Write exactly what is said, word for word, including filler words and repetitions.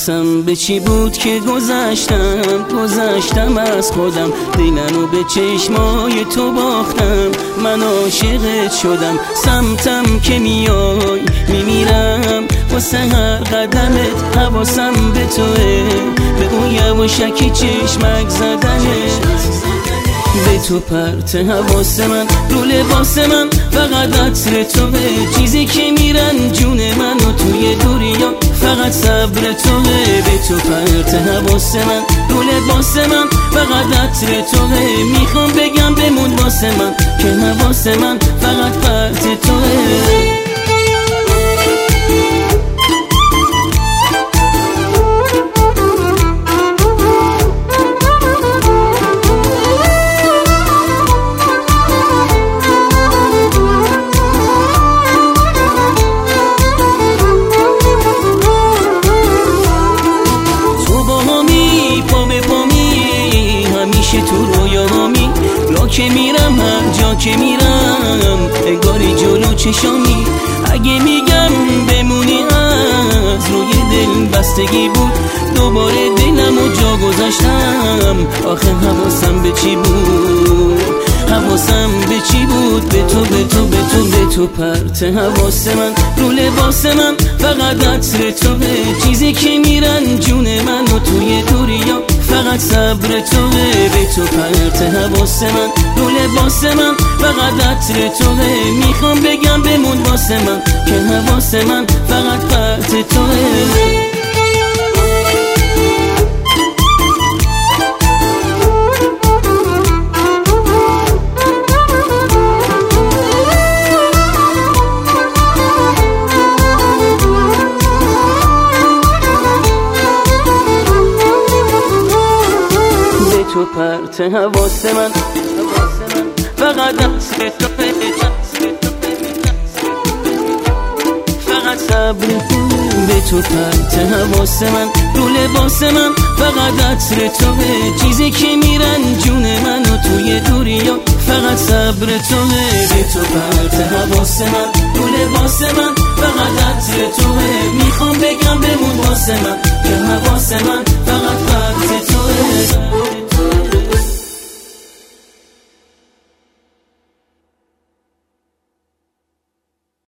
حواسم به چی بود که گذشتم گذشتم از خودم، دلمو به چشمای تو باختم، من عاشقت شدم. سمتم که میای میمیرم واسه هر قدمت، حواسم به توه، به اون یواشکی چشمک زدنت، به تو پرت حواس من، رو لباس من فقط عطر توه، چیزی که میرن جون من و توی دوریا فقط صبر توه. به تو پرت حواس من، رو لباس من فقط عطر توه، میخوام بگم بمون واسه من که حواس من فقط پرت توه. تو رویاهامی را که میرم، هر جا که میرم انگاری جلو چشامی. اگه میگم بمونی از روی دل بستگی بود، دوباره دلم و جا گذاشتم. آخه حواسم به چی بود، حواسم به چی بود، به تو به تو به تو به تو پرت حواس من، رو لباس من فقط عطر توه، چیزی که میرن جون من و توی دوریا فقط صبر توه. به تو پرت حواس من، رو لباس من فقط عطر توه، میخوام بگم بمون واسه من که حواس من فقط پرت توه. تو پرت حواس من فقط عطر توه، فقط صبر. به تو پرت حواس من، رو لباس من فقط عطر توه، چیزی که میرن جون من و توی دوریا فقط صبر توه. به تو پرت حواس من، رو لباس من فقط عطر توه، میخوام بگم بمون واسه من که حواس من فقط پرت توه.